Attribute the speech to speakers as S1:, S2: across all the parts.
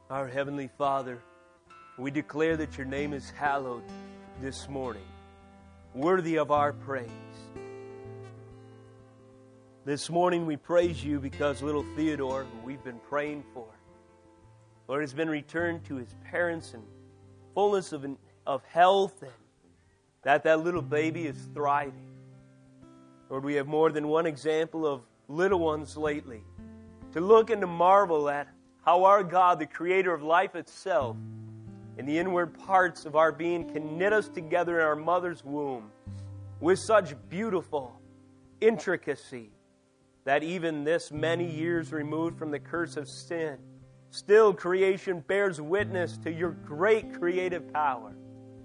S1: Our Heavenly Father, we declare that your name is hallowed this morning, worthy of our praise. This morning we praise you because little Theodore, who we've been praying for, Lord, has been returned to his parents in fullness of health, and that little baby is thriving. Lord, we have more than one example of little ones lately to look and to marvel at how our God, the Creator of life itself, in the inward parts of our being, can knit us together in our mother's womb with such beautiful intricacy that even this many years removed from the curse of sin, still creation bears witness to your great creative power.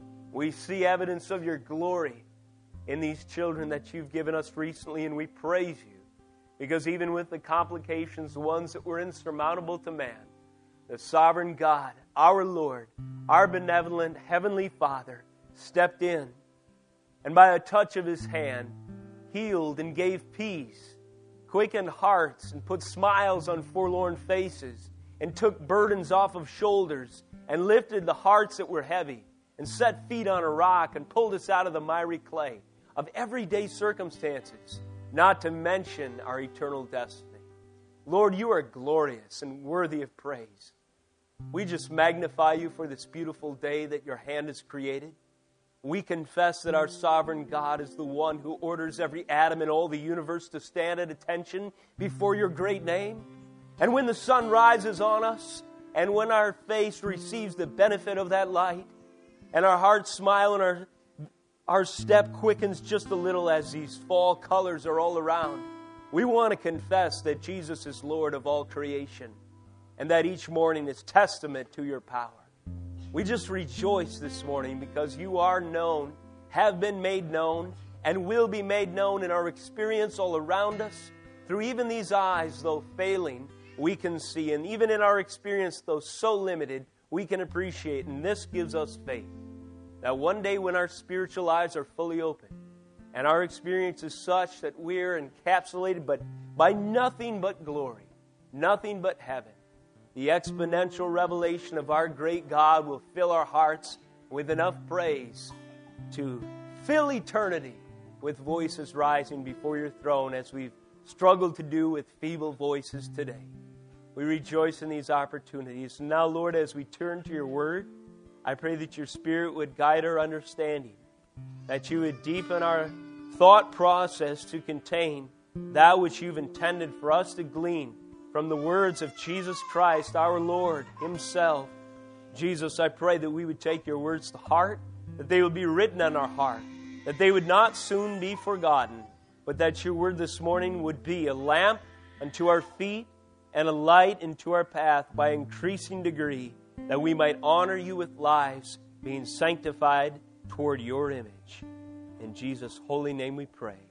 S1: We see evidence of your glory in these children that you've given us recently, and we praise you because even with the complications, the ones that were insurmountable to man, the sovereign God, our Lord, our benevolent Heavenly Father, stepped in and by a touch of His hand healed and gave peace, quickened hearts and put smiles on forlorn faces, and took burdens off of shoulders and lifted the hearts that were heavy and set feet on a rock and pulled us out of the miry clay of everyday circumstances, not to mention our eternal destiny. Lord, you are glorious and worthy of praise. We just magnify you for this beautiful day that your hand has created. We confess that our sovereign God is the one who orders every atom in all the universe to stand at attention before your great name. And when the sun rises on us, and when our face receives the benefit of that light, and our hearts smile and our step quickens just a little as these fall colors are all around, we want to confess that Jesus is Lord of all creation, and that each morning is testament to your power. We just rejoice this morning because you are known, have been made known, and will be made known in our experience all around us. Through even these eyes, though failing, we can see. And even in our experience, though so limited, we can appreciate. And this gives us faith that one day when our spiritual eyes are fully open and our experience is such that we're encapsulated but by nothing but glory, nothing but heaven, the exponential revelation of our great God will fill our hearts with enough praise to fill eternity with voices rising before your throne as we've struggled to do with feeble voices today. We rejoice in these opportunities. And now, Lord, as we turn to your word, I pray that your Spirit would guide our understanding, that you would deepen our thought process to contain that which you've intended for us to glean from the words of Jesus Christ, our Lord himself. Jesus, I pray that we would take your words to heart, that they would be written on our heart, that they would not soon be forgotten, but that your word this morning would be a lamp unto our feet and a light into our path by increasing degree, that we might honor you with lives, being sanctified toward your image. In Jesus' holy name we pray.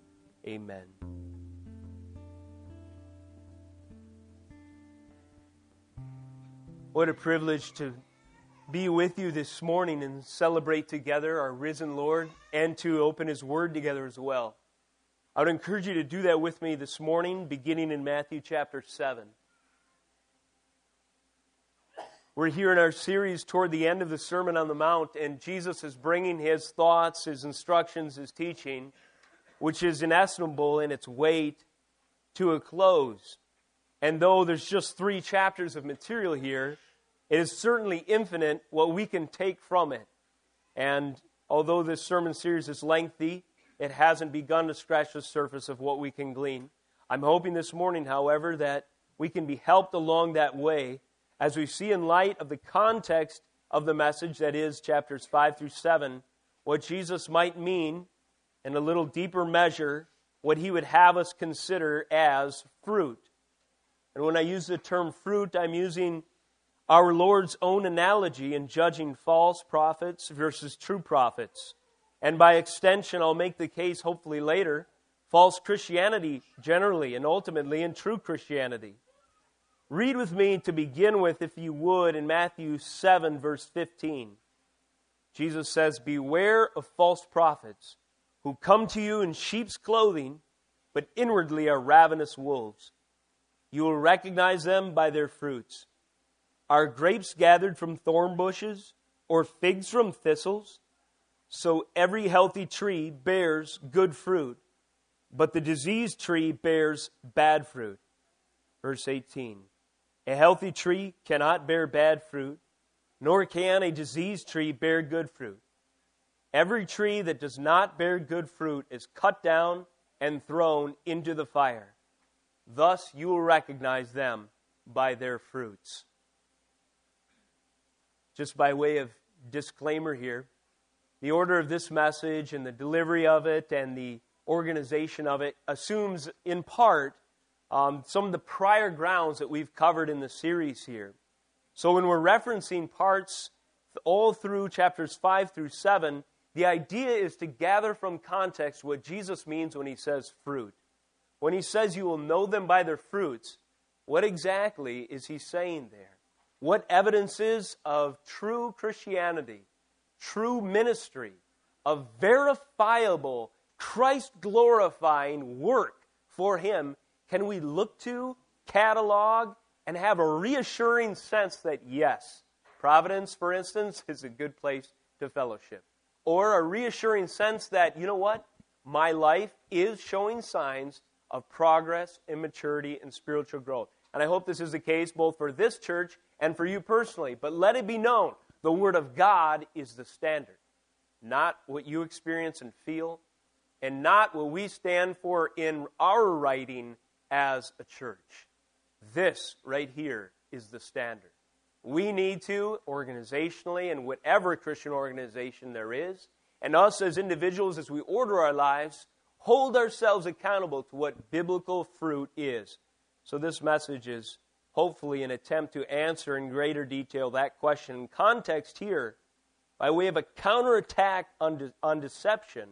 S1: Amen. What a privilege to be with you this morning and celebrate together our risen Lord and to open His Word together as well. I would encourage you to do that with me this morning, beginning in Matthew chapter 7. We're here in our series toward the end of the Sermon on the Mount, and Jesus is bringing His thoughts, His instructions, His teaching, which is inestimable in its weight, to a close. And though there's just 3 chapters of material here, it is certainly infinite what we can take from it. And although this sermon series is lengthy, it hasn't begun to scratch the surface of what we can glean. I'm hoping this morning, however, that we can be helped along that way as we see in light of the context of the message, that is chapters 5 through 7, what Jesus might mean in a little deeper measure, what He would have us consider as fruit. And when I use the term fruit, I'm using our Lord's own analogy in judging false prophets versus true prophets. And by extension, I'll make the case, hopefully later, false Christianity generally and ultimately in true Christianity. Read with me to begin with, if you would, in Matthew 7, verse 15. Jesus says, "Beware of false prophets who come to you in sheep's clothing, but inwardly are ravenous wolves. You will recognize them by their fruits. Are grapes gathered from thorn bushes, or figs from thistles? So every healthy tree bears good fruit, but the diseased tree bears bad fruit. Verse 18. A healthy tree cannot bear bad fruit, nor can a diseased tree bear good fruit. Every tree that does not bear good fruit is cut down and thrown into the fire. Thus you will recognize them by their fruits. Just by way of disclaimer here, the order of this message and the delivery of it and the organization of it assumes in part some of the prior grounds that we've covered in the series here. So when we're referencing parts all through chapters 5 through 7, the idea is to gather from context what Jesus means when he says fruit. When he says you will know them by their fruits, what exactly is he saying there? What evidences of true Christianity, true ministry, of verifiable, Christ-glorifying work for him can we look to, catalog, and have a reassuring sense that, yes, Providence, for instance, is a good place to fellowship? Or a reassuring sense that, you know what? My life is showing signs of progress and maturity and spiritual growth. And I hope this is the case both for this church and for you personally. But let it be known, the Word of God is the standard. Not what you experience and feel, and not what we stand for in our writing as a church. This right here is the standard. We need to, organizationally, and whatever Christian organization there is, and us as individuals, as we order our lives, hold ourselves accountable to what biblical fruit is. So this message is hopefully an attempt to answer in greater detail that question. In context here, by way of a counterattack on deception,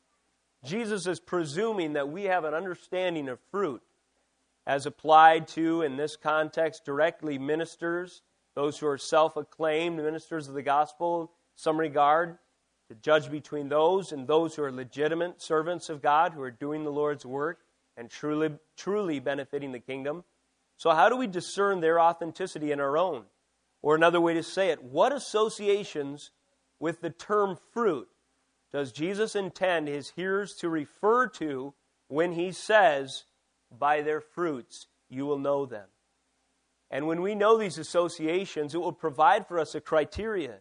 S1: Jesus is presuming that we have an understanding of fruit as applied to, in this context, directly ministers, those who are self-acclaimed ministers of the gospel, some regard, to judge between those and those who are legitimate servants of God, who are doing the Lord's work and truly benefiting the kingdom. So how do we discern their authenticity in our own? Or another way to say it, what associations with the term fruit does Jesus intend his hearers to refer to when he says, by their fruits you will know them? And when we know these associations, it will provide for us a criteria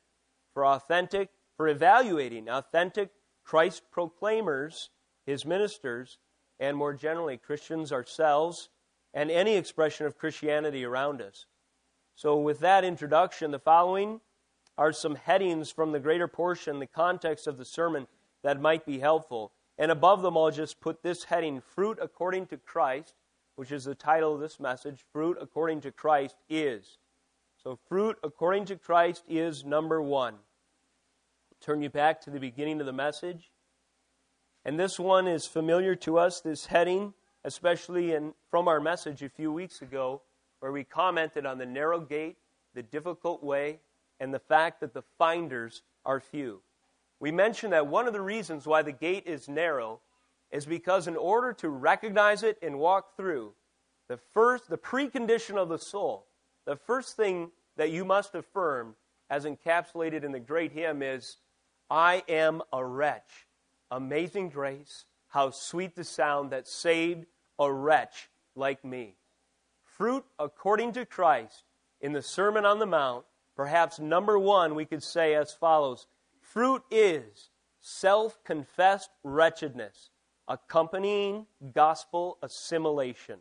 S1: for evaluating authentic Christ proclaimers, his ministers, and more generally Christians ourselves, and any expression of Christianity around us. So with that introduction, the following are some headings from the greater portion, the context of the sermon, that might be helpful. And above them, I'll just put this heading, Fruit According to Christ, which is the title of this message. Fruit According to Christ is. So fruit according to Christ is number 1. Turn you back to the beginning of the message. And this one is familiar to us, this heading, especially from our message a few weeks ago, where we commented on the narrow gate, the difficult way, and the fact that the finders are few. We mentioned that one of the reasons why the gate is narrow is because in order to recognize it and walk through, the precondition of the soul, the first thing that you must affirm, as encapsulated in the great hymn, is, I am a wretch. Amazing grace, how sweet the sound that saved a wretch like me. Fruit according to Christ in the Sermon on the Mount, perhaps number 1, we could say as follows. Fruit is self-confessed wretchedness, accompanying gospel assimilation.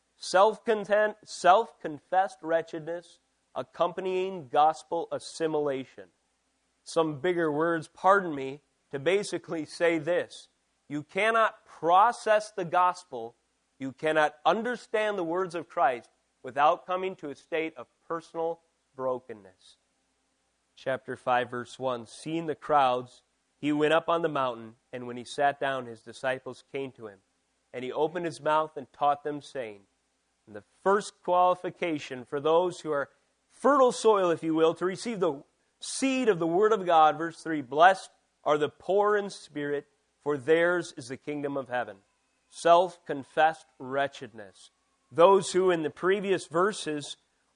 S1: Self-confessed wretchedness, accompanying gospel assimilation. Some bigger words, pardon me, to basically say this. You cannot process the gospel, you cannot understand the words of Christ without coming to a state of personal brokenness. Chapter 5, verse 1, seeing the crowds, he went up on the mountain, and when he sat down, his disciples came to him. And he opened his mouth and taught them, saying, and the first qualification for those who are fertile soil, if you will, to receive the seed of the Word of God, verse 3, blessed are the poor in spirit, for theirs is the kingdom of heaven. Self-confessed wretchedness. Those who in the previous verses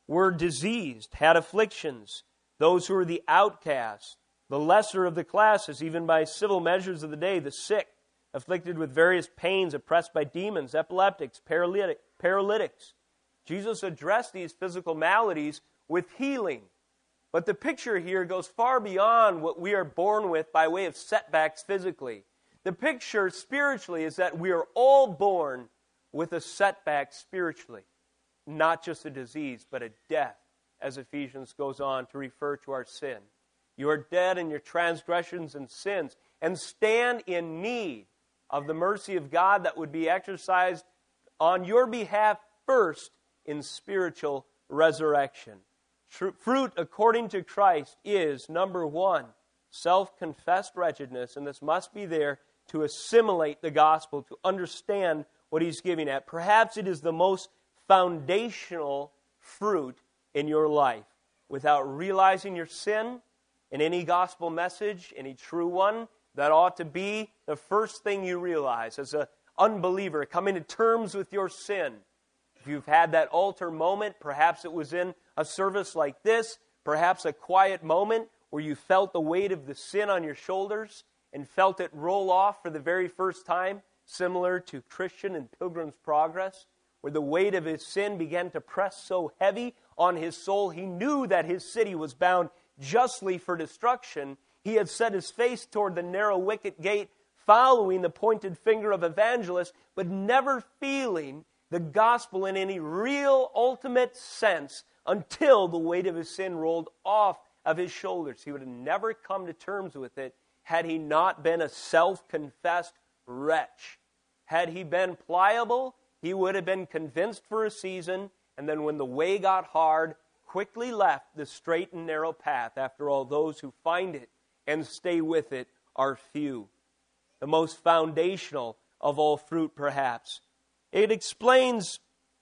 S1: were diseased, had afflictions, those who were the outcasts, the lesser of the classes, even by civil measures of the day, the sick, afflicted with various pains, oppressed by demons, epileptics, paralytics. Jesus addressed these physical maladies with healing. But the picture here goes far beyond what we are born with by way of setbacks physically. The picture spiritually is that we are all born with a setback spiritually. Not just a disease, but a death, as Ephesians goes on to refer to our sin. You are dead in your transgressions and sins, and stand in need of the mercy of God that would be exercised on your behalf first in spiritual resurrection. Fruit according to Christ is, number one, self-confessed wretchedness, and this must be there to assimilate the gospel, to understand what he's giving at. Perhaps it is the most foundational fruit in your life. Without realizing your sin, in any gospel message, any true one, that ought to be the first thing you realize as an unbeliever, coming to terms with your sin. If you've had that altar moment, perhaps it was in a service like this, perhaps a quiet moment where you felt the weight of the sin on your shoulders and felt it roll off for the very first time, similar to Christian in Pilgrim's Progress, where the weight of his sin began to press so heavy on his soul, he knew that his city was bound justly for destruction. He had set his face toward the narrow wicket gate, following the pointed finger of evangelists, but never feeling the gospel in any real ultimate sense until the weight of his sin rolled off of his shoulders. He would have never come to terms with it had he not been a self-confessed wretch. Had he been pliable, he would have been convinced for a season, and then when the way got hard, quickly left the straight and narrow path. After all, those who find it and stay with it are few. The most foundational of all fruit, perhaps. It explains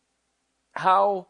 S1: how,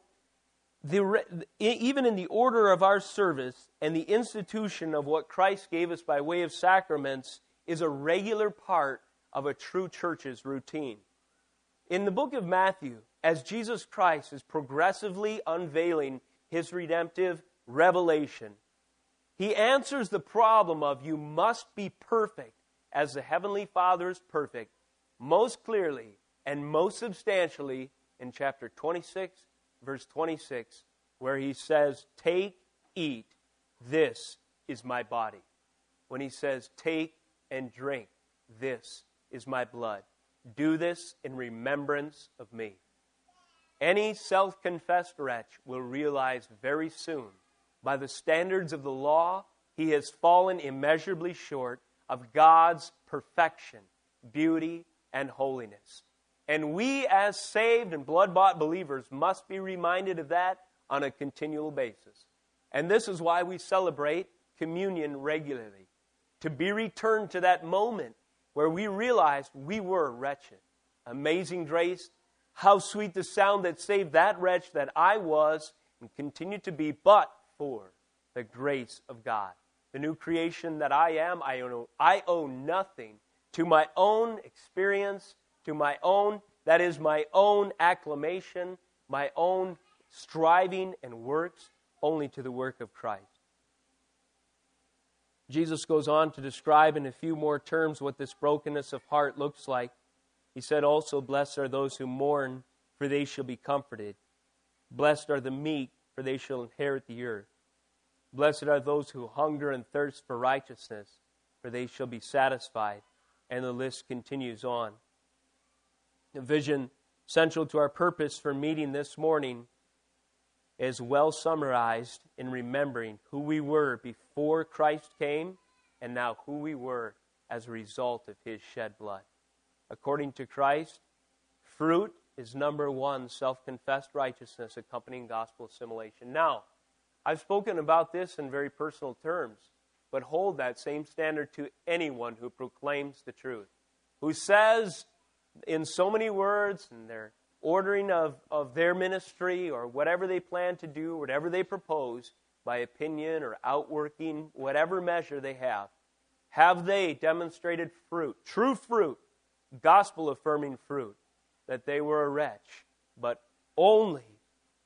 S1: even in the order of our service and the institution of what Christ gave us by way of sacraments, is a regular part of a true church's routine. In the book of Matthew, as Jesus Christ is progressively unveiling his redemptive revelation, he answers the problem of you must be perfect as the Heavenly Father is perfect, most clearly and most substantially in chapter 26, verse 26, where he says, "Take, eat, this is my body." When he says, "Take and drink, this is my blood. Do this in remembrance of me." Any self-confessed wretch will realize very soon, by the standards of the law, he has fallen immeasurably short of God's perfection, beauty, and holiness. And we, as saved and blood-bought believers, must be reminded of that on a continual basis. And this is why we celebrate communion regularly, to be returned to that moment where we realized we were wretched. Amazing grace, how sweet the sound that saved that wretch that I was and continue to be, but for the grace of God. The new creation that I am, I owe nothing to my own experience, to my own acclamation, my own striving and works, only to the work of Christ. Jesus goes on to describe in a few more terms what this brokenness of heart looks like. He said also, "Blessed are those who mourn, for they shall be comforted. Blessed are the meek, for they shall inherit the earth. Blessed are those who hunger and thirst for righteousness, for they shall be satisfied." And the list continues on. The vision central to our purpose for meeting this morning is well summarized in remembering who we were before Christ came and now who we were as a result of his shed blood. According to Christ, fruit is number one, self-confessed righteousness accompanying gospel assimilation. Now, I've spoken about this in very personal terms, but hold that same standard to anyone who proclaims the truth, who says in so many words in their ordering of their ministry or whatever they plan to do, whatever they propose, by opinion or outworking, whatever measure they have they demonstrated fruit, true fruit, gospel-affirming fruit, that they were a wretch, but only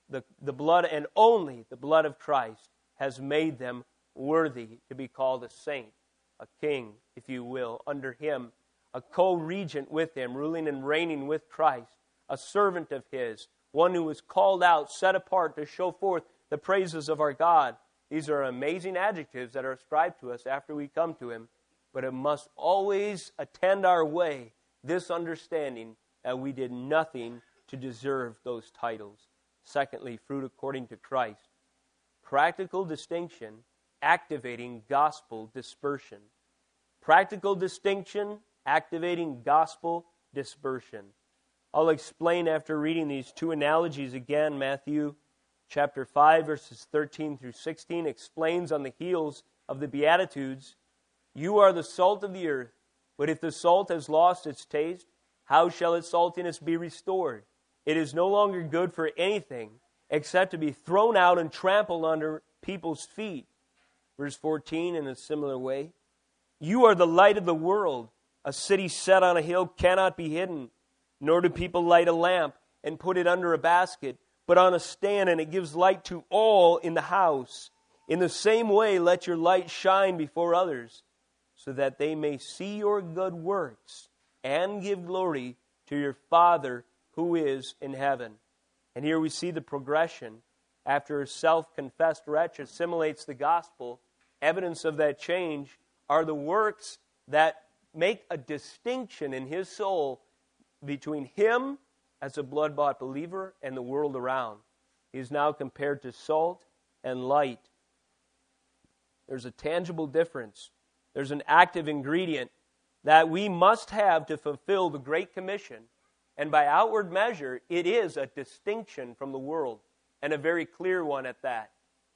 S1: the blood and only the blood of Christ has made them worthy to be called a saint, a king, if you will, under him, a co-regent with him, ruling and reigning with Christ, a servant of his, one who was called out, set apart to show forth the praises of our God. These are amazing adjectives that are ascribed to us after we come to him, but it must always attend our way, this understanding that we did nothing to deserve those titles. Secondly, fruit according to Christ. Practical distinction, activating gospel dispersion. Practical distinction, activating gospel dispersion. I'll explain after reading these two analogies again. Matthew chapter 5, verses 13 through 16 explains on the heels of the Beatitudes, "You are the salt of the earth, but if the salt has lost its taste, how shall its saltiness be restored? It is no longer good for anything except to be thrown out and trampled under people's feet." Verse 14, in a similar way, "You are the light of the world. A city set on a hill cannot be hidden, nor do people light a lamp and put it under a basket, but on a stand, and it gives light to all in the house. In the same way, let your light shine before others, so that they may see your good works and give glory to your Father who is in heaven." And here we see the progression. After a self-confessed wretch assimilates the gospel, evidence of that change are the works that make a distinction in his soul between him as a blood-bought believer and the world around. He is now compared to salt and light. There's a tangible difference. There's an active ingredient that we must have to fulfill the Great Commission. And by outward measure, it is a distinction from the world, and a very clear one at that.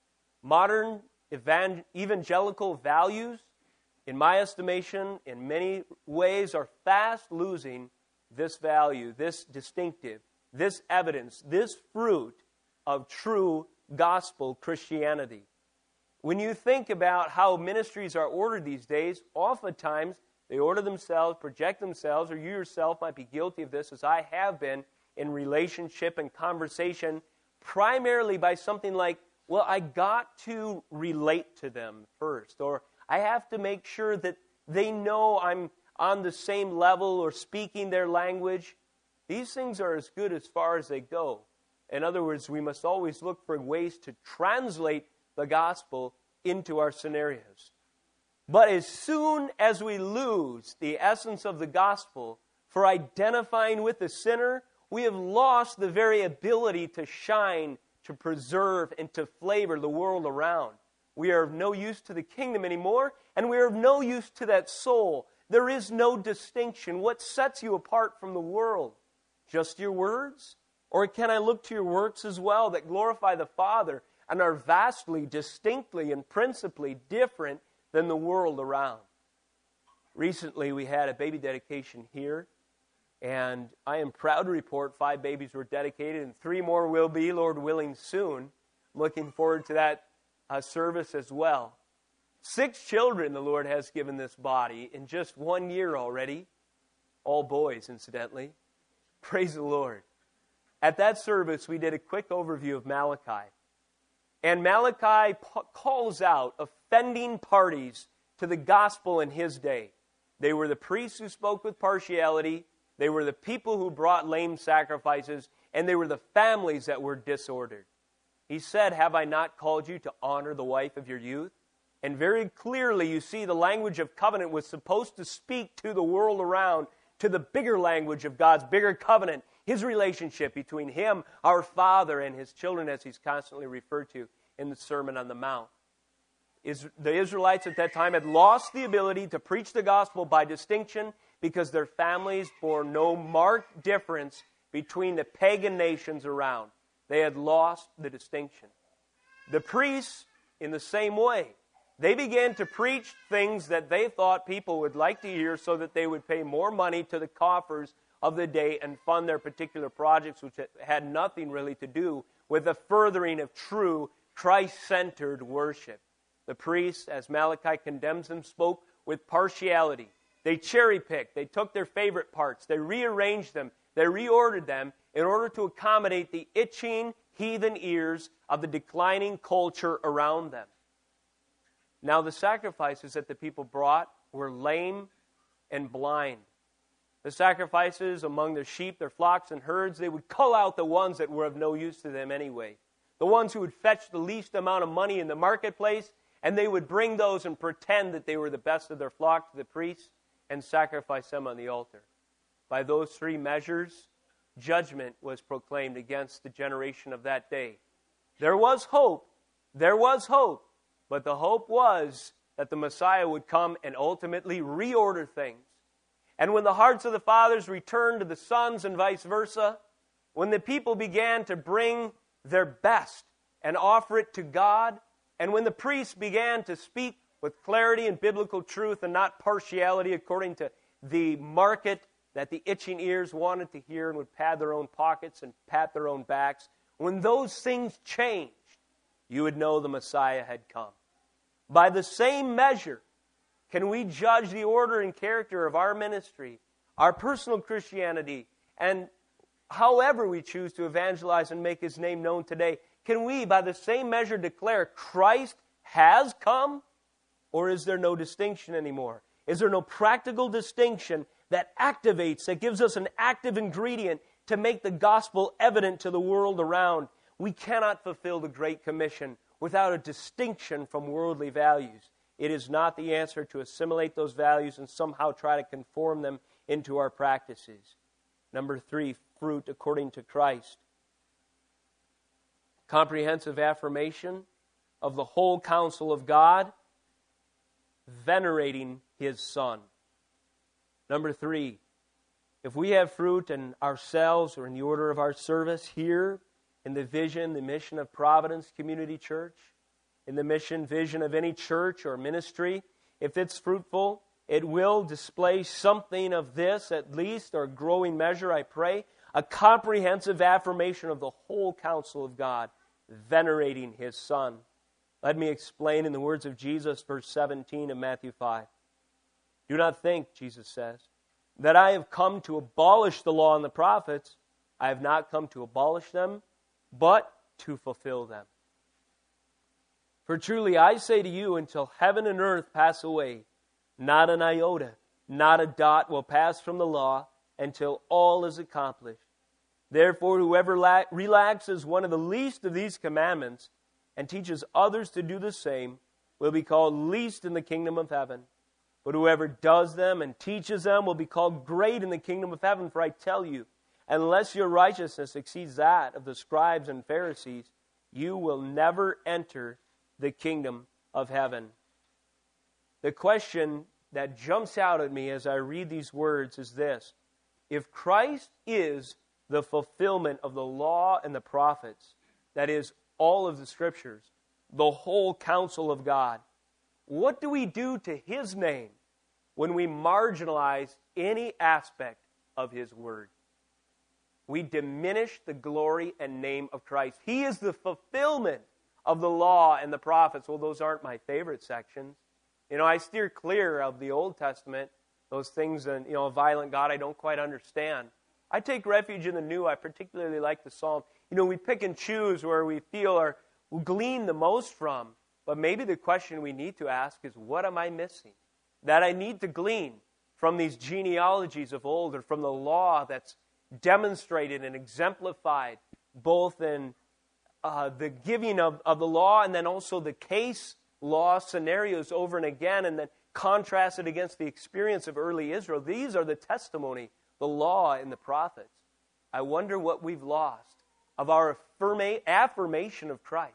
S1: Modern evangelical values, in my estimation, in many ways, are fast losing this value, this distinctive, this evidence, this fruit of true gospel Christianity. When you think about how ministries are ordered these days, oftentimes they order themselves, project themselves, or you yourself might be guilty of this, as I have been, in relationship and conversation, primarily by something like, well, I got to relate to them first, or I have to make sure that they know I'm on the same level or speaking their language. These things are as good as far as they go. In other words, we must always look for ways to translate the gospel into our scenarios. But as soon as we lose the essence of the gospel for identifying with the sinner, we have lost the very ability to shine, to preserve, and to flavor the world around. We are of no use to the kingdom anymore, and we are of no use to that soul. There is no distinction. What sets you apart from the world? Just your words? Or can I look to your works as well that glorify the Father and are vastly, distinctly, and principally different than the world around? Recently, we had a baby dedication here, and I am proud to report 5 babies were dedicated, and 3 more will be, Lord willing, soon. I'm looking forward to that service as well. 6 children the Lord has given this body in just 1 year already. All boys, incidentally. Praise the Lord. At that service, we did a quick overview of Malachi. And Malachi calls out offending parties to the gospel in his day. They were the priests who spoke with partiality, they were the people who brought lame sacrifices, and they were the families that were disordered. He said, "Have I not called you to honor the wife of your youth?" And very clearly you see the language of covenant was supposed to speak to the world around, to the bigger language of God's bigger covenant, His relationship between Him, our Father, and His children, as He's constantly referred to in the Sermon on the Mount. The Israelites at that time had lost the ability to preach the gospel by distinction because their families bore no marked difference between the pagan nations around. They had lost the distinction. The priests, in the same way, they began to preach things that they thought people would like to hear so that they would pay more money to the coffers of the day and fund their particular projects, which had nothing really to do with the furthering of true Christ-centered worship. The priests, as Malachi condemns them, spoke with partiality. They cherry-picked. They took their favorite parts. They rearranged them. They reordered them in order to accommodate the itching heathen ears of the declining culture around them. Now the sacrifices that the people brought were lame and blind. The sacrifices among their sheep, their flocks, and herds, they would cull out the ones that were of no use to them anyway. The ones who would fetch the least amount of money in the marketplace, and they would bring those and pretend that they were the best of their flock to the priests and sacrifice them on the altar. By those three measures, judgment was proclaimed against the generation of that day. There was hope, but the hope was that the Messiah would come and ultimately reorder things. And when the hearts of the fathers returned to the sons and vice versa, when the people began to bring their best and offer it to God, and when the priests began to speak with clarity and biblical truth and not partiality according to the market that the itching ears wanted to hear and would pad their own pockets and pat their own backs, when those things changed, you would know the Messiah had come. By the same measure, can we judge the order and character of our ministry, our personal Christianity, and however we choose to evangelize and make His name known today? Can we, by the same measure, declare Christ has come? Or is there no distinction anymore? Is there no practical distinction that activates, that gives us an active ingredient to make the gospel evident to the world around? We cannot fulfill the Great Commission without a distinction from worldly values. It is not the answer to assimilate those values and somehow try to conform them into our practices. Number 3, fruit according to Christ. Comprehensive affirmation of the whole counsel of God, venerating His Son. Number 3, if we have fruit in ourselves or in the order of our service here, in the vision, the mission of Providence Community Church, in the mission, vision of any church or ministry, if it's fruitful, it will display something of this at least, or growing measure, I pray, a comprehensive affirmation of the whole counsel of God, venerating His Son. Let me explain in the words of Jesus, verse 17 of Matthew 5. Do not think, Jesus says, that I have come to abolish the law and the prophets. I have not come to abolish them, but to fulfill them. For truly I say to you, until heaven and earth pass away, not an iota, not a dot will pass from the law until all is accomplished. Therefore, whoever relaxes one of the least of these commandments and teaches others to do the same will be called least in the kingdom of heaven. But whoever does them and teaches them will be called great in the kingdom of heaven. For I tell you, unless your righteousness exceeds that of the scribes and Pharisees, you will never enter the kingdom of heaven. The question that jumps out at me as I read these words is this: if Christ is the fulfillment of the law and the prophets, that is, all of the Scriptures, the whole counsel of God, what do we do to His name when we marginalize any aspect of His Word? We diminish the glory and name of Christ. He is the fulfillment of the law and the prophets. Well, those aren't my favorite sections. I steer clear of the Old Testament, those things, and, a violent God I don't quite understand. I take refuge in the New. I particularly like the Psalm. We pick and choose where we feel we glean the most from. But maybe the question we need to ask is, what am I missing that I need to glean from these genealogies of old, or from the law that's demonstrated and exemplified both in the giving of the law and then also the case law scenarios over and again, and then contrasted against the experience of early Israel? These are the testimony, the law and the prophets. I wonder what we've lost of our affirmation of Christ,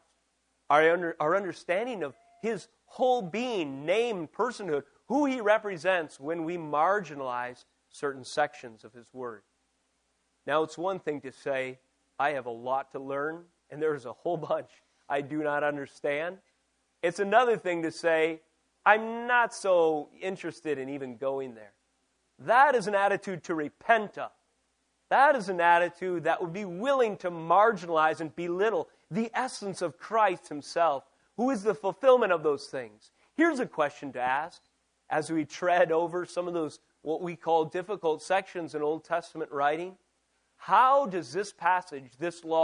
S1: our understanding of His whole being, name, personhood, who He represents, when we marginalize certain sections of His Word. Now, it's one thing to say, I have a lot to learn, and there's a whole bunch I do not understand. It's another thing to say, I'm not so interested in even going there. That is an attitude to repent of. That is an attitude that would be willing to marginalize and belittle the essence of Christ Himself, who is the fulfillment of those things. Here's a question to ask as we tread over some of those, what we call difficult sections in Old Testament writing. How does this passage, this law,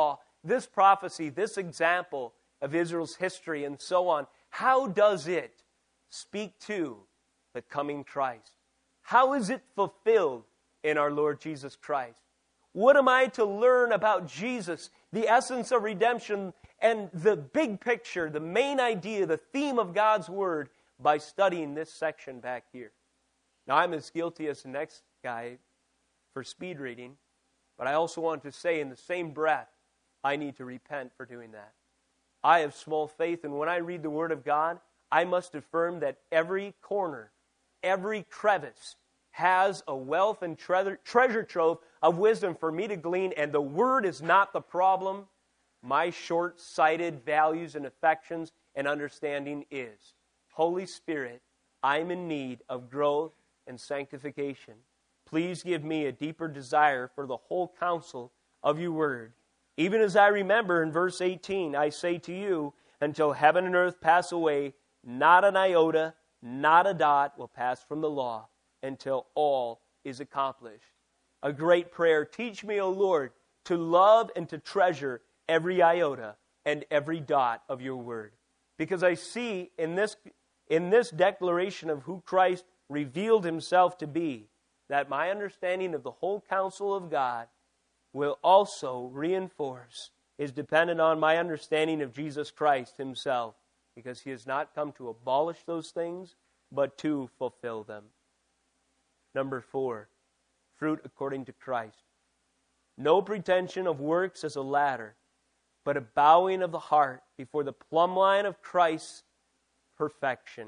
S1: this prophecy, this example of Israel's history and so on, how does it speak to the coming Christ? How is it fulfilled in our Lord Jesus Christ? What am I to learn about Jesus, the essence of redemption, and the big picture, the main idea, the theme of God's Word, by studying this section back here? Now, I'm as guilty as the next guy for speed reading, but I also want to say in the same breath, I need to repent for doing that. I have small faith, and when I read the Word of God, I must affirm that every corner, every crevice has a wealth and treasure trove of wisdom for me to glean, and the Word is not the problem. My short-sighted values and affections and understanding is. Holy Spirit, I'm in need of growth and sanctification. Please give me a deeper desire for the whole counsel of your Word. Even as I remember in verse 18, I say to you, until heaven and earth pass away, not an iota, not a dot will pass from the law until all is accomplished. A great prayer. Teach me, O Lord, to love and to treasure every iota and every dot of your Word. Because I see in this declaration of who Christ revealed himself to be, that my understanding of the whole counsel of God will also reinforce, is dependent on my understanding of Jesus Christ himself, because he has not come to abolish those things, but to fulfill them. Number 4, fruit according to Christ. No pretension of works as a ladder, but a bowing of the heart before the plumb line of Christ's perfection.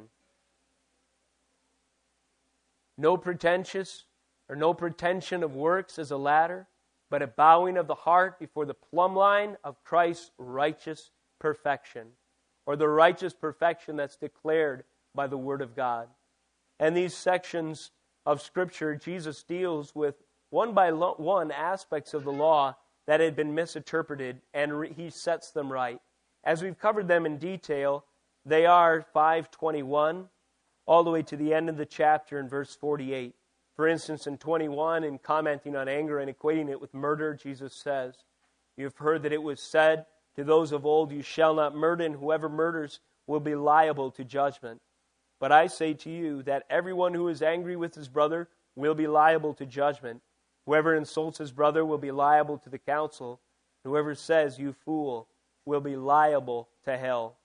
S1: No pretension of works as a ladder, but a bowing of the heart before the plumb line of Christ's righteous perfection, or the righteous perfection that's declared by the Word of God. And these sections of Scripture, Jesus deals with one by one aspects of the law that had been misinterpreted, and he sets them right. As we've covered them in detail, they are 5:21 all the way to the end of the chapter in verse 48. For instance, in 21, in commenting on anger and equating it with murder, Jesus says, "You have heard that it was said to those of old, 'You shall not murder, and whoever murders will be liable to judgment.' But I say to you that everyone who is angry with his brother will be liable to judgment. Whoever insults his brother will be liable to the council. Whoever says, 'You fool,' will be liable to hell."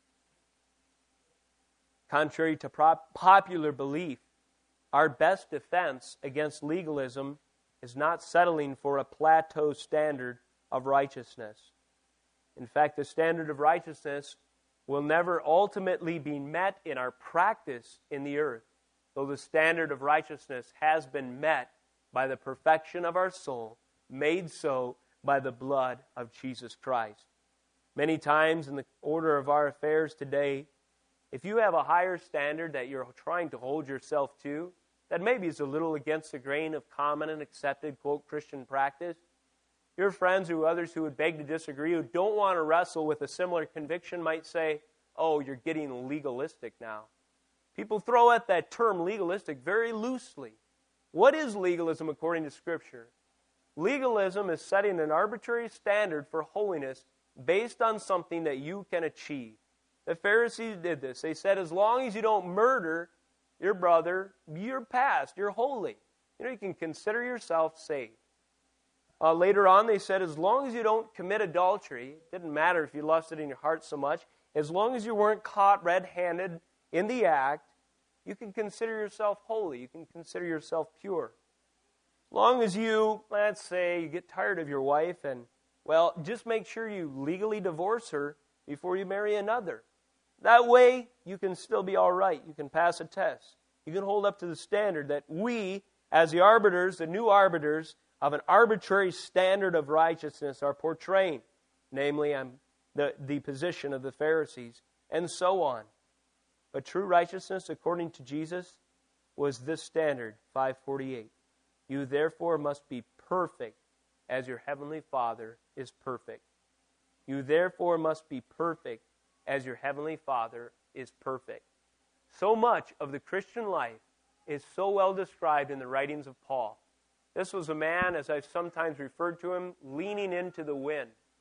S1: Contrary to popular belief, our best defense against legalism is not settling for a plateau standard of righteousness. In fact, the standard of righteousness will never ultimately be met in our practice in the earth, though the standard of righteousness has been met by the perfection of our soul, made so by the blood of Jesus Christ. Many times in the order of our affairs today, if you have a higher standard that you're trying to hold yourself to, that maybe is a little against the grain of common and accepted, quote, Christian practice, your friends or others who would beg to disagree, who don't want to wrestle with a similar conviction, might say, "Oh, you're getting legalistic now." People throw out that term legalistic very loosely. What is legalism according to Scripture? Legalism is setting an arbitrary standard for holiness based on something that you can achieve. The Pharisees did this. They said, as long as you don't murder your brother, you're past, you're holy. You can consider yourself saved. Later on, they said, as long as you don't commit adultery, it didn't matter if you lusted in your heart so much, as long as you weren't caught red-handed in the act, you can consider yourself holy. You can consider yourself pure. As long as you, let's say, you get tired of your wife and, well, just make sure you legally divorce her before you marry another. That way, you can still be all right. You can pass a test. You can hold up to the standard that we, as the arbiters, the new arbiters of an arbitrary standard of righteousness, are portraying. Namely, the position of the Pharisees, and so on. But true righteousness, according to Jesus, was this standard, 5:48. You therefore must be perfect as your heavenly Father is perfect. You therefore must be perfect as your heavenly Father is perfect. So much of the Christian life is so well described in the writings of Paul. This was a man, as I've sometimes referred to him, leaning into the wind.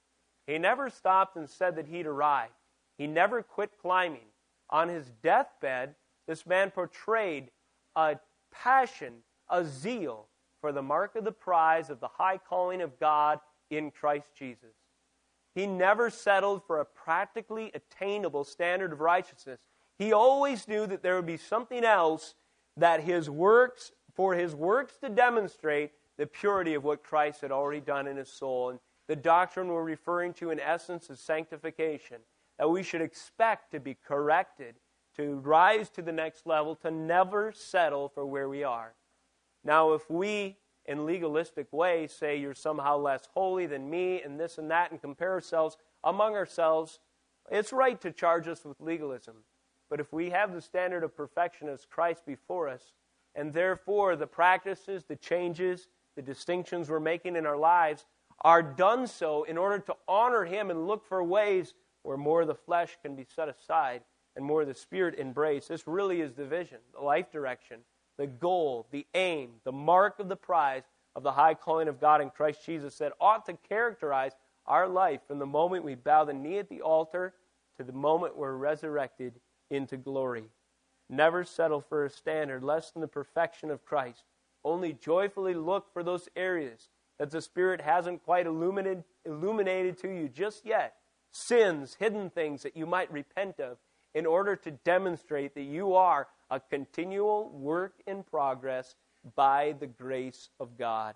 S1: He never stopped and said that he'd arrived. He never quit climbing. On his deathbed, this man portrayed a passion, a zeal for the mark of the prize of the high calling of God in Christ Jesus. He never settled for a practically attainable standard of righteousness. He always knew that there would be something else that for his works to demonstrate the purity of what Christ had already done in his soul. And the doctrine we're referring to in essence is sanctification, that we should expect to be corrected, to rise to the next level, to never settle for where we are. Now, if we, in legalistic way, say you're somehow less holy than me and this and that and compare ourselves among ourselves, it's right to charge us with legalism. But if we have the standard of perfection as Christ before us, and therefore the practices, the changes, the distinctions we're making in our lives are done so in order to honor Him and look for ways where more of the flesh can be set aside and more of the Spirit embraced. This really is the vision, the life direction, the goal, the aim, the mark of the prize of the high calling of God in Christ Jesus that ought to characterize our life from the moment we bow the knee at the altar to the moment we're resurrected into glory. Never settle for a standard less than the perfection of Christ. Only joyfully look for those areas that the Spirit hasn't quite illuminated to you just yet. Sins, hidden things that you might repent of in order to demonstrate that you are a continual work in progress by the grace of God.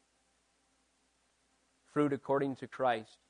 S1: Fruit according to Christ.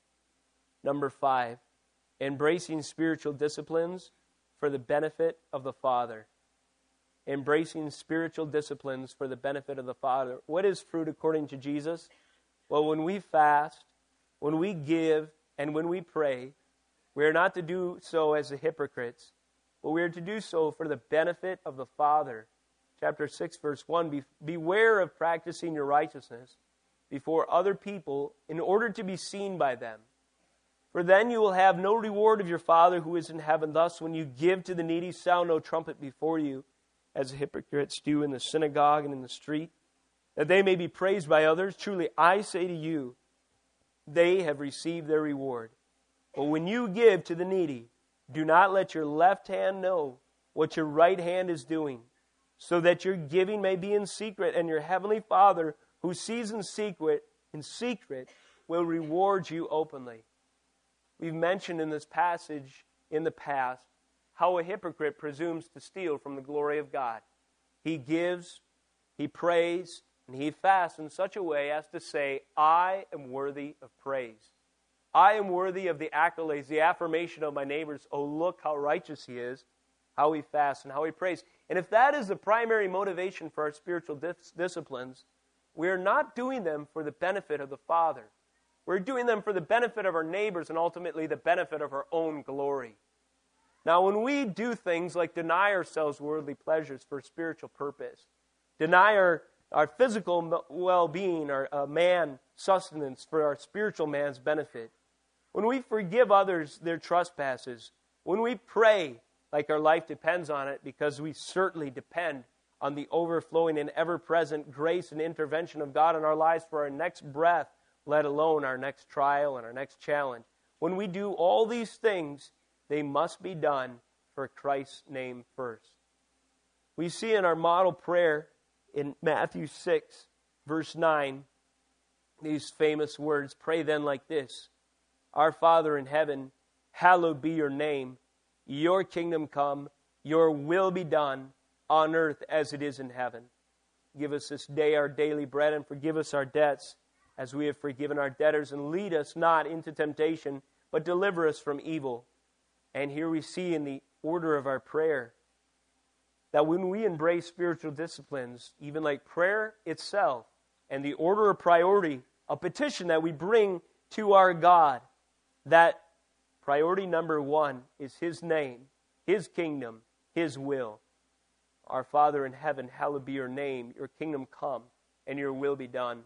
S1: Number 5, embracing spiritual disciplines for the benefit of the Father. Embracing spiritual disciplines for the benefit of the Father. What is fruit according to Jesus? Well, when we fast, when we give, and when we pray, we are not to do so as the hypocrites, but we are to do so for the benefit of the Father. Chapter 6, verse 1, beware of practicing your righteousness before other people in order to be seen by them. For then you will have no reward of your Father who is in heaven. Thus, when you give to the needy, sound no trumpet before you, as the hypocrites do in the synagogue and in the street, that they may be praised by others. Truly, I say to you, they have received their reward. But when you give to the needy, do not let your left hand know what your right hand is doing, so that your giving may be in secret, and your heavenly Father, who sees in secret, will reward you openly. We've mentioned in this passage in the past how a hypocrite presumes to steal from the glory of God. He gives, he prays, and he fasts in such a way as to say, I am worthy of praise. I am worthy of the accolades, the affirmation of my neighbors. Oh, look how righteous he is, how he fasts, and how he prays. And if that is the primary motivation for our spiritual disciplines, we are not doing them for the benefit of the Father. We're doing them for the benefit of our neighbors and ultimately the benefit of our own glory. Now, when we do things like deny ourselves worldly pleasures for spiritual purpose, deny our physical well-being, our man sustenance for our spiritual man's benefit, when we forgive others their trespasses, when we pray like our life depends on it, because we certainly depend on the overflowing and ever-present grace and intervention of God in our lives for our next breath, let alone our next trial and our next challenge. When we do all these things, they must be done for Christ's name first. We see in our model prayer in Matthew 6, verse 9, these famous words, pray then like this, Our Father in heaven, hallowed be your name, your kingdom come, your will be done on earth as it is in heaven. Give us this day our daily bread and forgive us our debts as we have forgiven our debtors, and lead us not into temptation, but deliver us from evil. And here we see in the order of our prayer that when we embrace spiritual disciplines, even like prayer itself, and the order of priority, a petition that we bring to our God, that priority number 1 is His name, His kingdom, His will. Our Father in heaven, hallowed be your name, your kingdom come, and your will be done.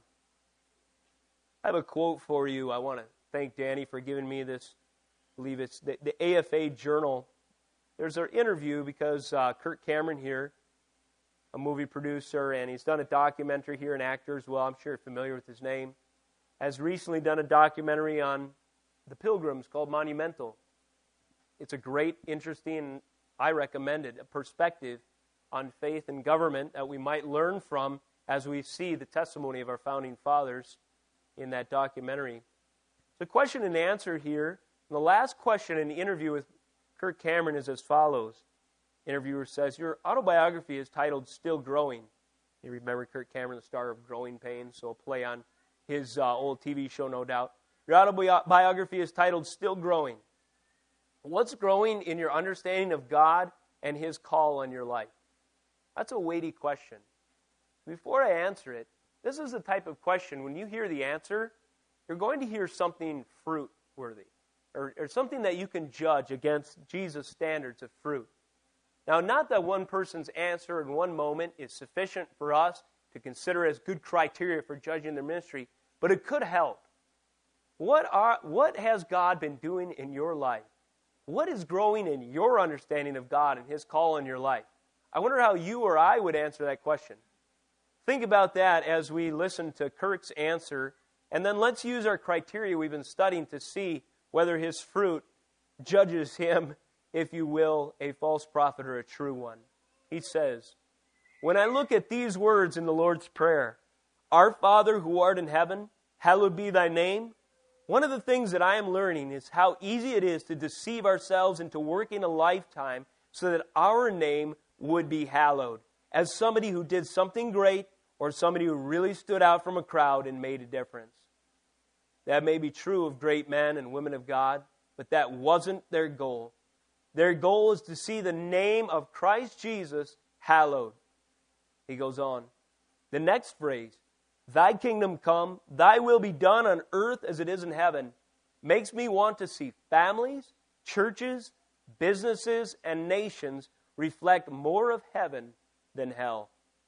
S1: I have a quote for you. I want to thank Danny for giving me this. I believe it's the AFA Journal. There's an interview because Kirk Cameron here, a movie producer, and he's done a documentary here, an actor as well. I'm sure you're familiar with his name. Has recently done a documentary on the Pilgrims called Monumental. It's a great, interesting, I recommend it, a perspective on faith and government that we might learn from as we see the testimony of our founding fathers in that documentary. The question and answer here, the last question in the interview with Kirk Cameron is as follows. The interviewer says, your autobiography is titled Still Growing. You remember Kirk Cameron, the star of Growing Pains, so a play on his old TV show, no doubt. Your autobiography is titled Still Growing. What's growing in your understanding of God and His call on your life? That's a weighty question. Before I answer it, this is the type of question, when you hear the answer, you're going to hear something fruit-worthy, or something that you can judge against Jesus' standards of fruit. Now, not that one person's answer in one moment is sufficient for us to consider as good criteria for judging their ministry, but it could help. What has God been doing in your life? What is growing in your understanding of God and His call in your life? I wonder how you or I would answer that question. Think about that as we listen to Kirk's answer, and then let's use our criteria we've been studying to see whether his fruit judges him, if you will, a false prophet or a true one. He says, when I look at these words in the Lord's Prayer, Our Father who art in heaven, hallowed be thy name. One of the things that I am learning is how easy it is to deceive ourselves into working a lifetime so that our name would be hallowed, as somebody who did something great or somebody who really stood out from a crowd and made a difference. That may be true of great men and women of God, but that wasn't their goal. Their goal is to see the name of Christ Jesus hallowed. He goes on. The next phrase, Thy kingdom come, Thy will be done on earth as it is in heaven, makes me want to see families, churches, businesses, and nations reflect more of heaven than hell.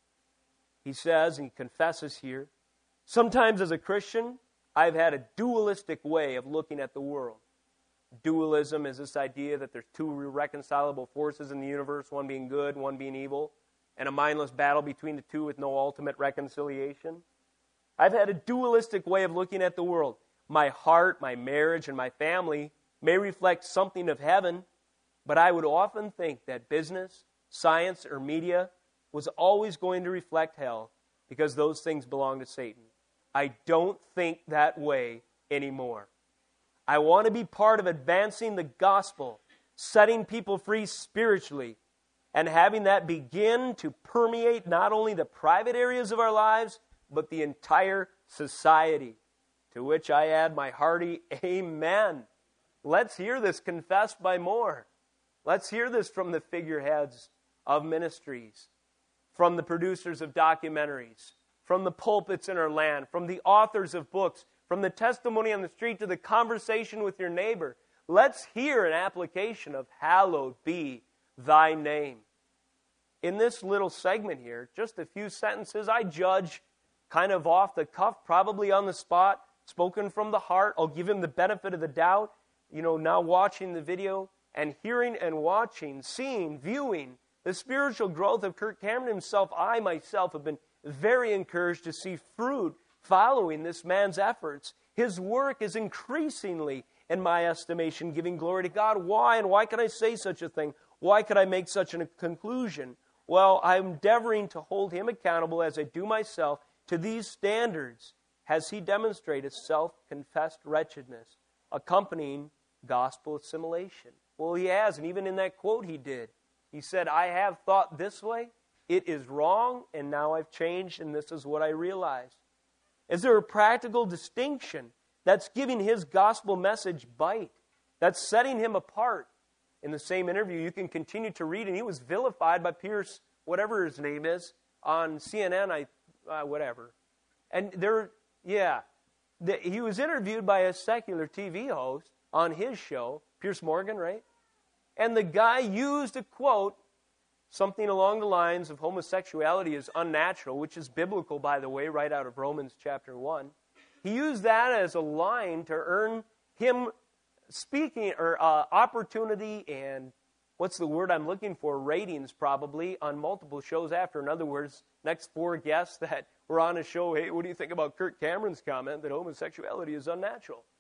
S1: He says, and confesses here, sometimes as a Christian, I've had a dualistic way of looking at the world. Dualism is this idea that there's two irreconcilable forces in the universe, one being good, one being evil, and a mindless battle between the two with no ultimate reconciliation. I've had a dualistic way of looking at the world. My heart, my marriage, and my family may reflect something of heaven, but I would often think that business, science, or media was always going to reflect hell because those things belong to Satan. I don't think that way anymore. I want to be part of advancing the gospel, setting people free spiritually, and having that begin to permeate not only the private areas of our lives, but the entire society. To which I add my hearty amen. Let's hear this confessed by more. Let's hear this from the figureheads of ministries, from the producers of documentaries, from the pulpits in our land, from the authors of books, from the testimony on the street to the conversation with your neighbor. Let's hear an application of hallowed be thy name. In this little segment here, just a few sentences, I judge kind of off the cuff, probably on the spot, spoken from the heart. I'll give him the benefit of the doubt. Now watching the video and hearing and watching, seeing, viewing the spiritual growth of Kirk Cameron himself, I myself have been very encouraged to see fruit following this man's efforts. His work is increasingly, in my estimation, giving glory to God. Why? And why can I say such a thing? Why could I make such a conclusion? Well, I'm endeavoring to hold him accountable as I do myself to these standards. Has he demonstrated self-confessed wretchedness accompanying gospel assimilation? Well, he has, and even in that quote he did. He said, I have thought this way, it is wrong, and now I've changed, and this is what I realize. Is there a practical distinction that's giving his gospel message bite, that's setting him apart? In the same interview, you can continue to read, and he was vilified by Pierce, whatever his name is, on CNN, whatever. And he was interviewed by a secular TV host on his show, Pierce Morgan, right? And the guy used a quote, something along the lines of homosexuality is unnatural, which is biblical, by the way, right out of Romans chapter 1. He used that as a line to earn him speaking, or opportunity and, what's the word I'm looking for, ratings probably, on multiple shows after. In other words, next 4 guests that were on a show, hey, what do you think about Kirk Cameron's comment that homosexuality is unnatural?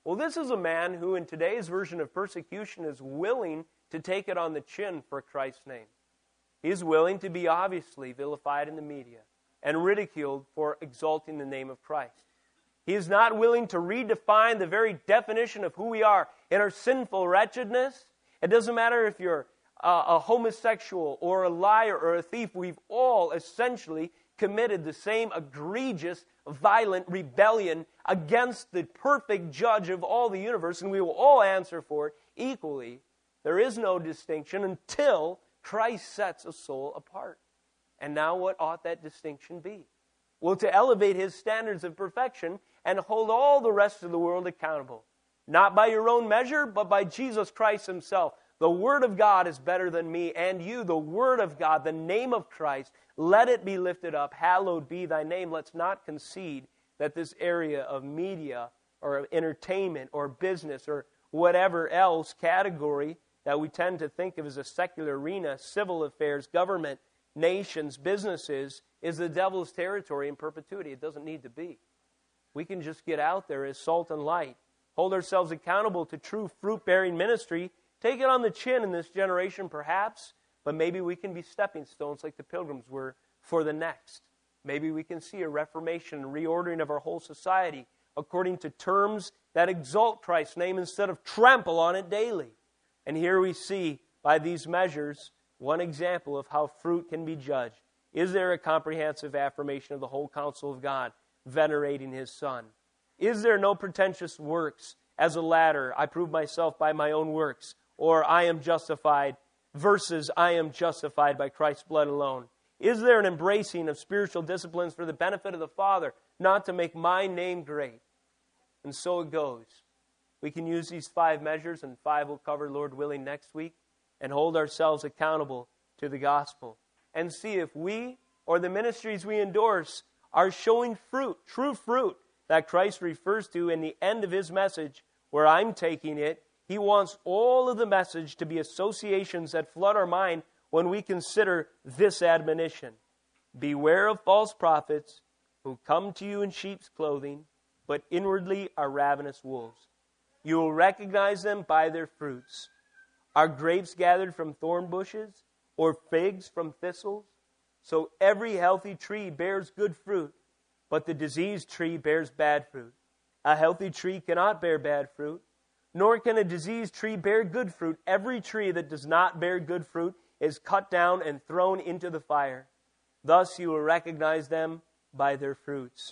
S1: Well, this is a man who in today's version of persecution is willing to take it on the chin for Christ's name. He is willing to be obviously vilified in the media and ridiculed for exalting the name of Christ. He is not willing to redefine the very definition of who we are in our sinful wretchedness. It doesn't matter if you're a homosexual or a liar or a thief. We've all essentially committed the same egregious, violent rebellion against the perfect judge of all the universe, and we will all answer for it equally. There is no distinction until Christ sets a soul apart. And now what ought that distinction be? Well, to elevate his standards of perfection and hold all the rest of the world accountable. Not by your own measure, but by Jesus Christ himself. The Word of God is better than me and you. The Word of God, the name of Christ, let it be lifted up. Hallowed be thy name. Let's not concede that this area of media or entertainment or business or whatever else category that we tend to think of as a secular arena, civil affairs, government, nations, businesses, is the devil's territory in perpetuity. It doesn't need to be. We can just get out there as salt and light, hold ourselves accountable to true fruit-bearing ministry, take it on the chin in this generation perhaps, but maybe we can be stepping stones like the Pilgrims were for the next. Maybe we can see a reformation and reordering of our whole society according to terms that exalt Christ's name instead of trample on it daily. And here we see by these measures one example of how fruit can be judged. Is there a comprehensive affirmation of the whole counsel of God, venerating his Son? Is there no pretentious works as a ladder? I prove myself by my own works. Or I am justified versus I am justified by Christ's blood alone. Is there an embracing of spiritual disciplines for the benefit of the Father, not to make my name great? And so it goes. We can use these 5 measures, and 5 will cover, Lord willing, next week, and hold ourselves accountable to the gospel. And see if we or the ministries we endorse are showing fruit, true fruit, that Christ refers to in the end of his message, where I'm taking it. He wants all of the message to be associations that flood our mind when we consider this admonition. Beware of false prophets who come to you in sheep's clothing, but inwardly are ravenous wolves. You will recognize them by their fruits. Are grapes gathered from thorn bushes, or figs from thistles? So every healthy tree bears good fruit, but the diseased tree bears bad fruit. A healthy tree cannot bear bad fruit, nor can a diseased tree bear good fruit. Every tree that does not bear good fruit is cut down and thrown into the fire. Thus you will recognize them by their fruits.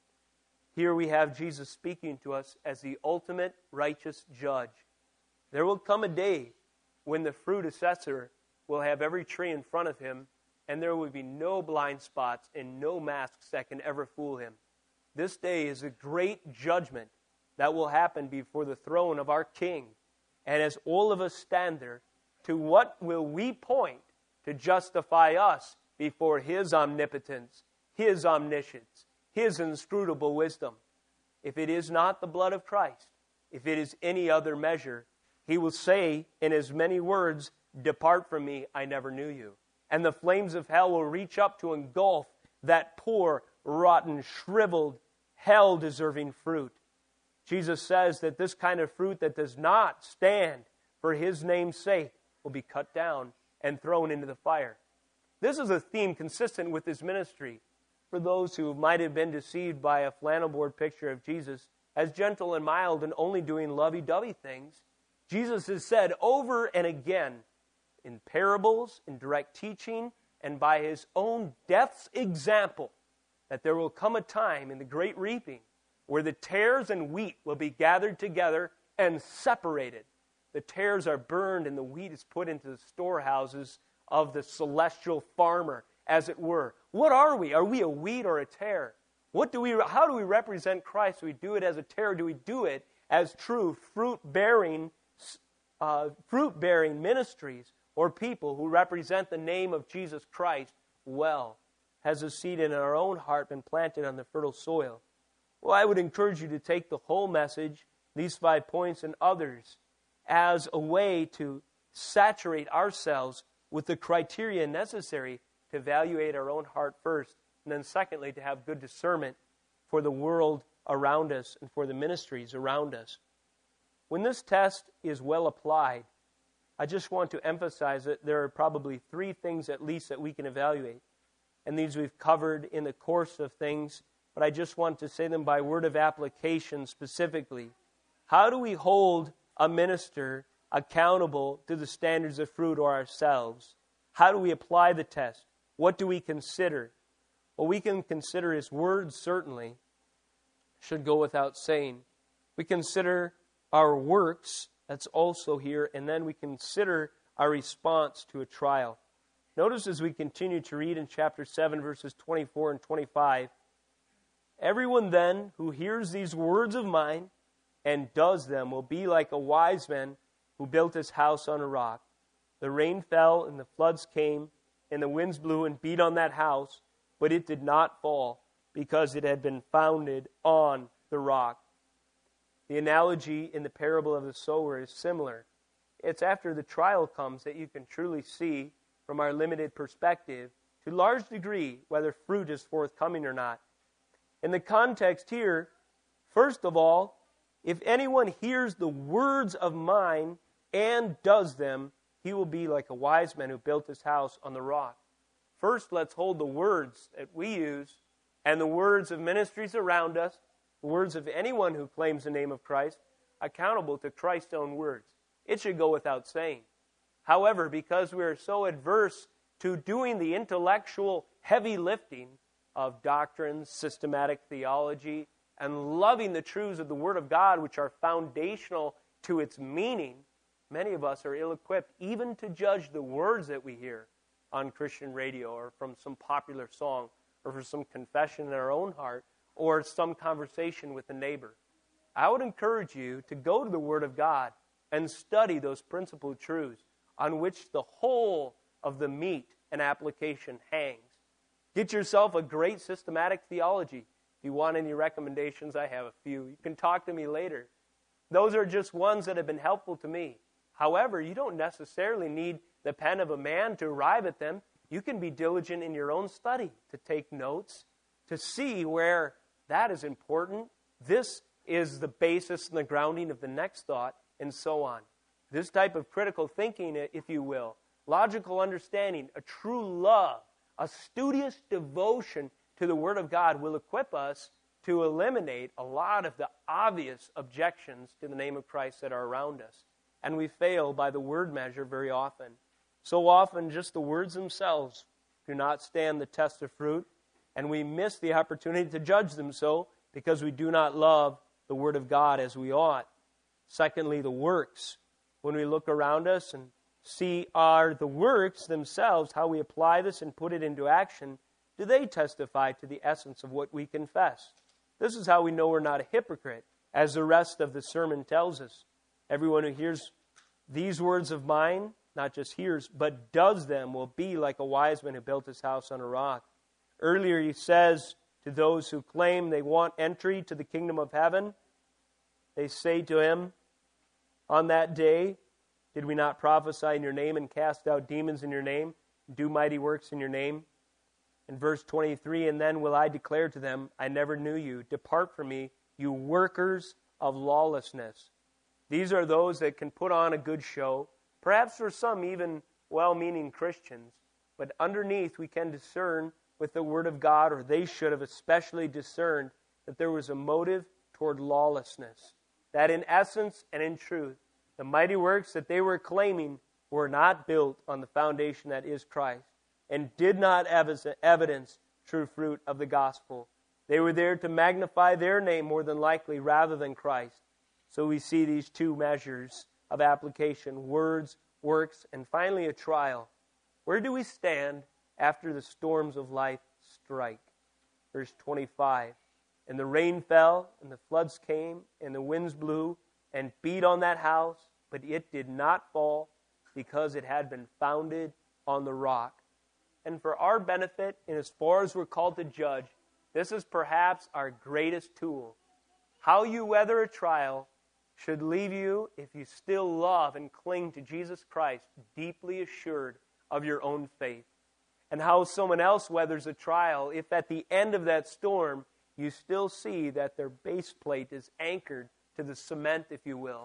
S1: Here we have Jesus speaking to us as the ultimate righteous judge. There will come a day when the fruit assessor will have every tree in front of him, and there will be no blind spots and no masks that can ever fool him. This day is a great judgment that will happen before the throne of our King. And as all of us stand there, to what will we point to justify us before his omnipotence, his omniscience, his inscrutable wisdom? If it is not the blood of Christ, if it is any other measure, he will say in as many words, "Depart from me, I never knew you." And the flames of hell will reach up to engulf that poor, rotten, shriveled, hell-deserving fruit. Jesus says that this kind of fruit that does not stand for his name's sake will be cut down and thrown into the fire. This is a theme consistent with his ministry. For those who might have been deceived by a flannel board picture of Jesus as gentle and mild and only doing lovey-dovey things, Jesus has said over and again in parables, in direct teaching, and by his own death's example, that there will come a time in the great reaping where the tares and wheat will be gathered together and separated. The tares are burned and the wheat is put into the storehouses of the celestial farmer, as it were. What are we? Are we a wheat or a tare? How do we represent Christ? Do we do it as a tare? Do we do it as true fruit-bearing ministries, or people who represent the name of Jesus Christ well? Has a seed in our own heart been planted on the fertile soil? Well, I would encourage you to take the whole message, these 5 points and others, as a way to saturate ourselves with the criteria necessary to evaluate our own heart first, and then secondly, to have good discernment for the world around us and for the ministries around us. When this test is well applied, I just want to emphasize that there are probably three things at least that we can evaluate. And these we've covered in the course of things, but I just want to say them by word of application specifically. How do we hold a minister accountable to the standards of fruit or ourselves? How do we apply the test? What do we consider? Well, we can consider his words, certainly. Should go without saying. We consider our works, that's also here, and then we consider our response to a trial. Notice as we continue to read in chapter 7, verses 24 and 25, everyone then who hears these words of mine and does them will be like a wise man who built his house on a rock. The rain fell and the floods came, and the winds blew and beat on that house, but it did not fall, because it had been founded on the rock. The analogy in the parable of the sower is similar. It's after the trial comes that you can truly see, from our limited perspective, to a large degree, whether fruit is forthcoming or not. In the context here, first of all, if anyone hears the words of mine and does them, he will be like a wise man who built his house on the rock. First, let's hold the words that we use and the words of ministries around us, the words of anyone who claims the name of Christ, accountable to Christ's own words. It should go without saying. However, because we are so adverse to doing the intellectual heavy lifting of doctrines, systematic theology, and loving the truths of the Word of God, which are foundational to its meaning, many of us are ill-equipped even to judge the words that we hear on Christian radio or from some popular song or from some confession in our own heart or some conversation with a neighbor. I would encourage you to go to the Word of God and study those principal truths on which the whole of the meat and application hangs. Get yourself a great systematic theology. If you want any recommendations, I have a few. You can talk to me later. Those are just ones that have been helpful to me. However, you don't necessarily need the pen of a man to arrive at them. You can be diligent in your own study to take notes, to see where that is important. This is the basis and the grounding of the next thought, and so on. This type of critical thinking, if you will, logical understanding, a true love, a studious devotion to the Word of God will equip us to eliminate a lot of the obvious objections to the name of Christ that are around us. And we fail by the word measure very often. So often just the words themselves do not stand the test of fruit, and we miss the opportunity to judge them so because we do not love the Word of God as we ought. Secondly, the works. When we look around us and see are the works themselves, how we apply this and put it into action, do they testify to the essence of what we confess? This is how we know we're not a hypocrite, as the rest of the sermon tells us. Everyone who hears these words of mine, not just hears, but does them, will be like a wise man who built his house on a rock. Earlier he says to those who claim they want entry to the kingdom of heaven, they say to him, on that day, did we not prophesy in your name and cast out demons in your name, do mighty works in your name? In verse 23, and then will I declare to them, I never knew you. Depart from me, you workers of lawlessness. These are those that can put on a good show, perhaps for some even well-meaning Christians, but underneath we can discern with the Word of God, or they should have especially discerned, that there was a motive toward lawlessness. That in essence and in truth, the mighty works that they were claiming were not built on the foundation that is Christ, and did not evidence true fruit of the gospel. They were there to magnify their name more than likely rather than Christ. So we see these two measures of application, words, works, and finally a trial. Where do we stand after the storms of life strike? Verse 25, and the rain fell, and the floods came, and the winds blew, and beat on that house, but it did not fall, because it had been founded on the rock. And for our benefit, and as far as we're called to judge, this is perhaps our greatest tool. How you weather a trial should leave you, if you still love and cling to Jesus Christ, deeply assured of your own faith. And how someone else weathers a trial, if at the end of that storm, you still see that their base plate is anchored to the cement, if you will,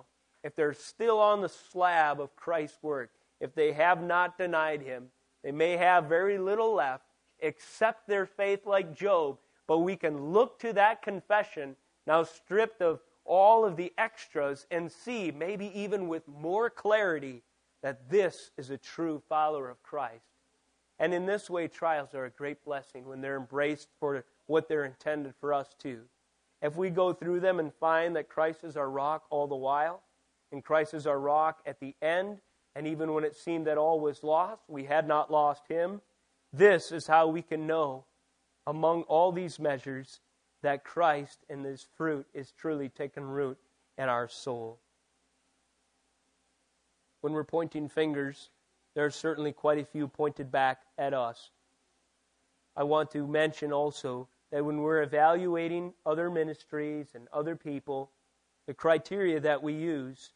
S1: if they're still on the slab of Christ's work, if they have not denied Him, they may have very little left, accept their faith like Job, but we can look to that confession, now stripped of all of the extras, and see, maybe even with more clarity, that this is a true follower of Christ. And in this way, trials are a great blessing when they're embraced for what they're intended for us to. If we go through them and find that Christ is our rock all the while, and Christ is our rock at the end, and even when it seemed that all was lost, we had not lost Him, this is how we can know, among all these measures, that Christ and His fruit is truly taken root in our soul. When we're pointing fingers, there are certainly quite a few pointed back at us. I want to mention also that when we're evaluating other ministries and other people, the criteria that we use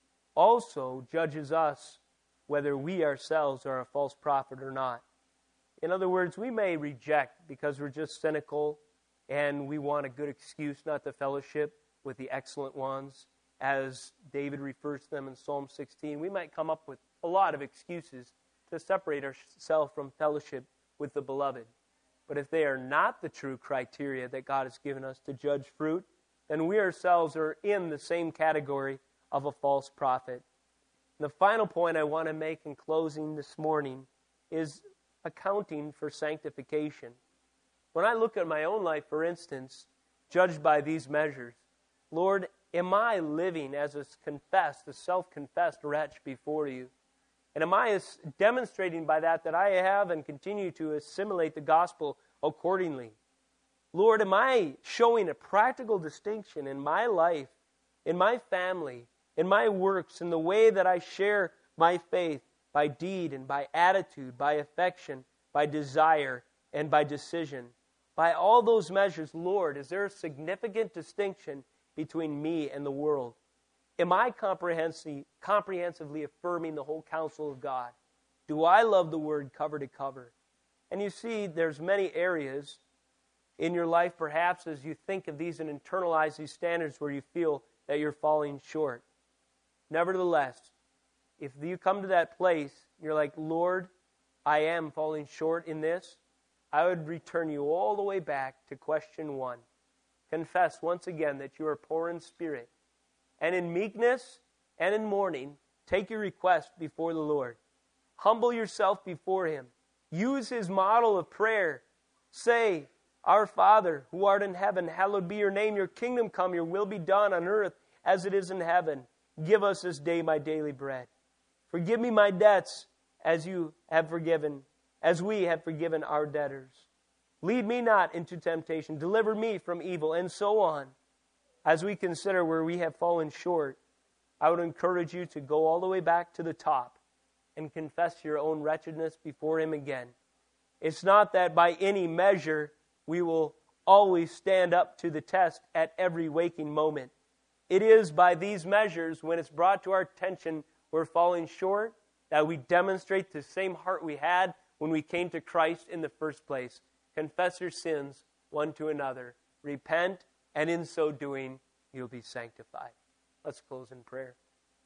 S1: also judges us whether we ourselves are a false prophet or not. In other words, we may reject because we're just cynical and we want a good excuse not to fellowship with the excellent ones, as David refers to them in Psalm 16. We might come up with a lot of excuses to separate ourselves from fellowship with the beloved. But if they are not the true criteria that God has given us to judge fruit, then we ourselves are in the same category of a false prophet. And the final point I want to make in closing this morning is accounting for sanctification. When I look at my own life, for instance, judged by these measures, Lord, am I living as a self-confessed wretch before You? And am I demonstrating by that I have and continue to assimilate the gospel accordingly? Lord, am I showing a practical distinction in my life, in my family, in my works, in the way that I share my faith by deed and by attitude, by affection, by desire, and by decision? By all those measures, Lord, is there a significant distinction between me and the world? Am I comprehensively affirming the whole counsel of God? Do I love the Word cover to cover? And you see, there's many areas in your life, perhaps, as you think of these and internalize these standards where you feel that you're falling short. Nevertheless, if you come to that place, you're like, Lord, I am falling short in this, I would return you all the way back to question 1. Confess once again that you are poor in spirit, and in meekness and in mourning, take your request before the Lord. Humble yourself before Him. Use His model of prayer. Say, Our Father, who art in heaven, hallowed be Your name. Your kingdom come, Your will be done on earth as it is in heaven. Give us this day my daily bread. Forgive me my debts as You have forgiven, as we have forgiven our debtors. Lead me not into temptation. Deliver me from evil, and so on. As we consider where we have fallen short, I would encourage you to go all the way back to the top and confess your own wretchedness before Him again. It's not that by any measure we will always stand up to the test at every waking moment. It is by these measures, when it's brought to our attention we're falling short, that we demonstrate the same heart we had when we came to Christ in the first place. Confess your sins one to another. Repent, and in so doing, you'll be sanctified. Let's close in prayer.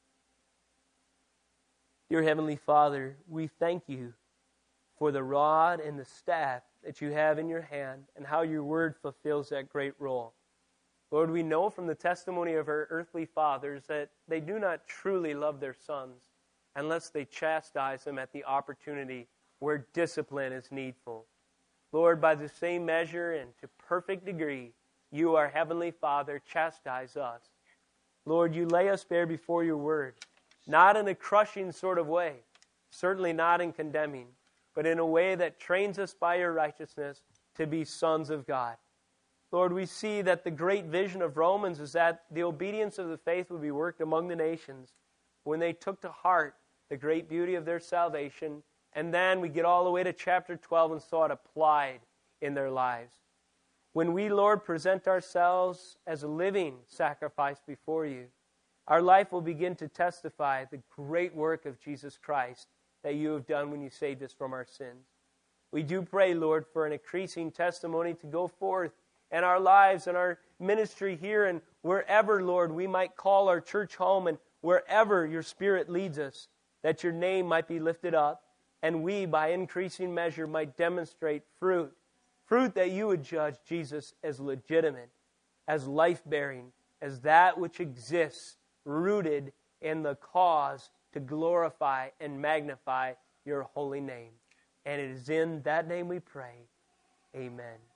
S1: Dear Heavenly Father, we thank You for the rod and the staff that You have in Your hand and how Your Word fulfills that great role. Lord, we know from the testimony of our earthly fathers that they do not truly love their sons unless they chastise them at the opportunity where discipline is needful. Lord, by the same measure and to perfect degree, You, our Heavenly Father, chastise us. Lord, You lay us bare before Your Word, not in a crushing sort of way, certainly not in condemning, but in a way that trains us by Your righteousness to be sons of God. Lord, we see that the great vision of Romans is that the obedience of the faith would be worked among the nations when they took to heart the great beauty of their salvation. And then we get all the way to chapter 12 and saw it applied in their lives. When we, Lord, present ourselves as a living sacrifice before You, our life will begin to testify the great work of Jesus Christ that You have done when You saved us from our sins. We do pray, Lord, for an increasing testimony to go forth in our lives and our ministry here and wherever, Lord, we might call our church home and wherever your Spirit leads us, that your name might be lifted up, and we, by increasing measure, might demonstrate fruit. Fruit that you would judge, Jesus, as legitimate, as life-bearing, as that which exists, rooted in the cause to glorify and magnify your holy name. And it is in that name we pray. Amen.